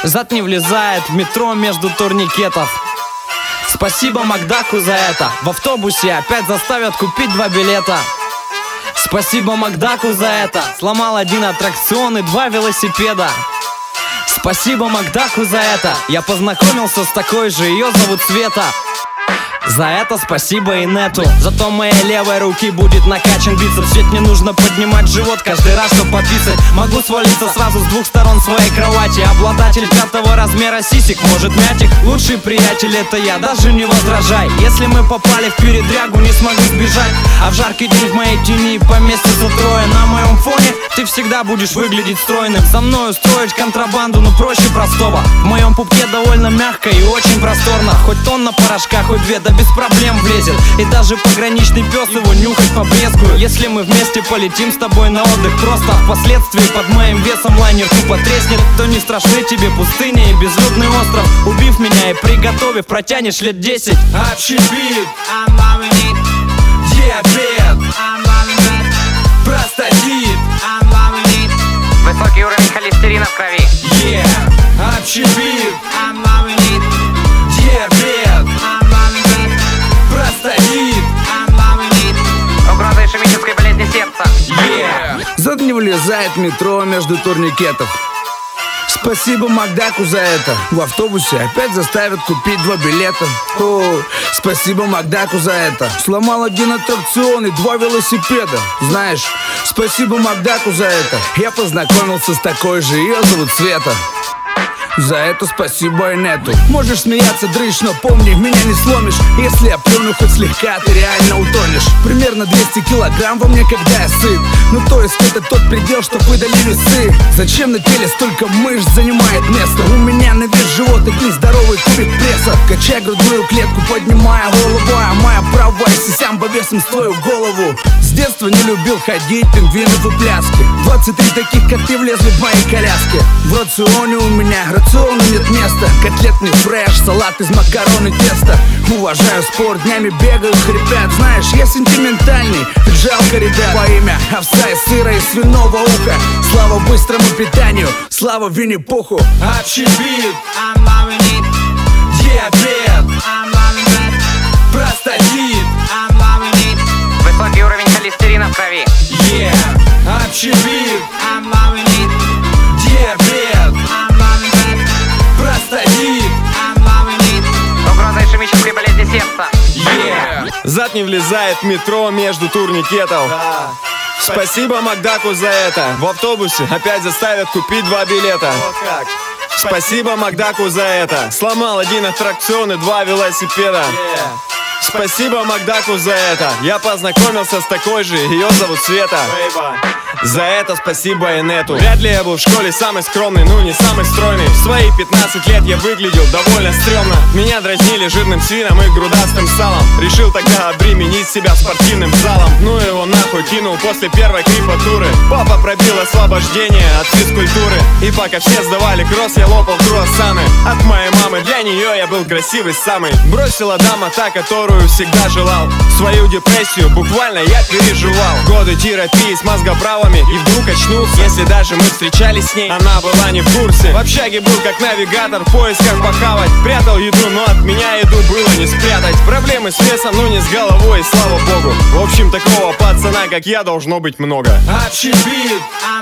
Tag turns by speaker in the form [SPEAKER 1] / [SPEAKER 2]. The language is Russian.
[SPEAKER 1] Зад не влезает в метро между турникетов. Спасибо Макдаку за это. В автобусе опять заставят купить 2 билета. Спасибо Макдаку за это. Сломал 1 аттракцион и 2 велосипеда. Спасибо Макдаку за это. Я познакомился с такой же, ее зовут Света. За это спасибо Инету. Зато моей левой руки будет накачан бицепс. Ведь не нужно поднимать живот каждый раз, чтобы пописать. Могу свалиться сразу с 2 сторон своей кровати. Обладатель 5-го размера сисек может мять их. Лучший приятель это я, даже не возражай. Если мы попали в передрягу, не смогу сбежать. А в жаркий день в моей тени поместится 3. На моем фоне ты всегда будешь выглядеть стройным. Со мной устроить контрабанду, но проще простого. В моем пупке довольно мягко и очень просторно. Хоть тонна порошка, хоть 2, да без проблем влезет. И даже пограничный пес его нюхать побрезгую. Если мы вместе полетим с тобой на отдых просто, а впоследствии под моим весом лайнер тупо треснет, то не страшны тебе пустыня и безлюдный остров. Убив меня и приготовив, протянешь лет 10.
[SPEAKER 2] Общий бит, I'm loving it. Диабет, I'm loving that. Простатит, I'm loving it.
[SPEAKER 3] Высокий уровень холестерина в крови.
[SPEAKER 2] Yeah, общий бит, I'm loving it. Диабет, I'm loving that. Простатит, I'm loving it.
[SPEAKER 3] Угроза ишемической болезни сердца.
[SPEAKER 2] Yeah.
[SPEAKER 4] Зад не влезает в метро между турникетов. Спасибо Макдаку за это. В автобусе опять заставят купить 2 билета. О, спасибо Макдаку за это. Сломал 1 аттракцион и 2 велосипеда. Знаешь, спасибо Макдаку за это. Я познакомился с такой же, ее зовут Света. За это спасибо Инету. Можешь смеяться, дрыщ, но помни, меня не сломишь. Если я плюну хоть слегка, ты реально утонешь. Примерно 200 килограмм во мне, когда я сыт. Ну то есть это тот предел, что выдали весы. Зачем на теле столько мышц занимает место? У меня на вес живот 1 здоровый кубик пресса. Качай грудную клетку, поднимая голову, а моя правая сисямба весом с твою голову. С детства не любил ходить, пингвинов и пляски. 23 таких, как ты, влезли в мои коляски. В рационе у меня рациону нет места. Котлетный фреш, салат из макарон и теста. Уважаю спорт, днями бегаю, хрипят. Знаешь, я сентиментальный, ведь жалко ребят. Во имя овса и сыра и свиного уха. Слава быстрому питанию, слава Винни-Пуху.
[SPEAKER 2] Общий бит, I'm loving it. Диабет, I'm loving that. Простатит, I'm loving it.
[SPEAKER 3] Высокий уровень холестерина в крови.
[SPEAKER 2] Yeah, общий бит, I'm loving it. Диабет, I'm loving that. Простатит, I'm loving it.
[SPEAKER 3] Угроза ишемической болезни сердца.
[SPEAKER 2] Yeah.
[SPEAKER 5] Зад не влезает в метро между турникетов. Спасибо Макдаку за это. В автобусе опять заставят купить 2 билета. Спасибо Макдаку за это. Сломал 1 аттракцион и 2 велосипеда. Спасибо Макдаку за это. Я познакомился с такой же, ее зовут Света. За это спасибо Инету. Вряд ли я был в школе самый скромный, ну не самый стройный. В свои 15 лет я выглядел довольно стрёмно. Меня дразнили жирным свином и грудастым салом. Решил тогда обременить себя спортивным залом. Ну его нахуй кинул после первой крипатуры. Папа пробил освобождение от физкультуры. И пока все сдавали кросс, я лопал круассаны. От моей мамы для нее я был красивый самый. Бросила дама та, которую всегда желал. Свою депрессию буквально я переживал. Годы терапии с мозгоправами. И вдруг очнулся, если даже мы встречались с ней, она была не в курсе. В общаге был как навигатор, в поисках похавать. Прятал еду, но от меня еду было не спрятать. Проблемы с весом, ну не с головой, и слава богу. В общем, такого пацана, как я, должно быть много.
[SPEAKER 2] Общий бит, I'm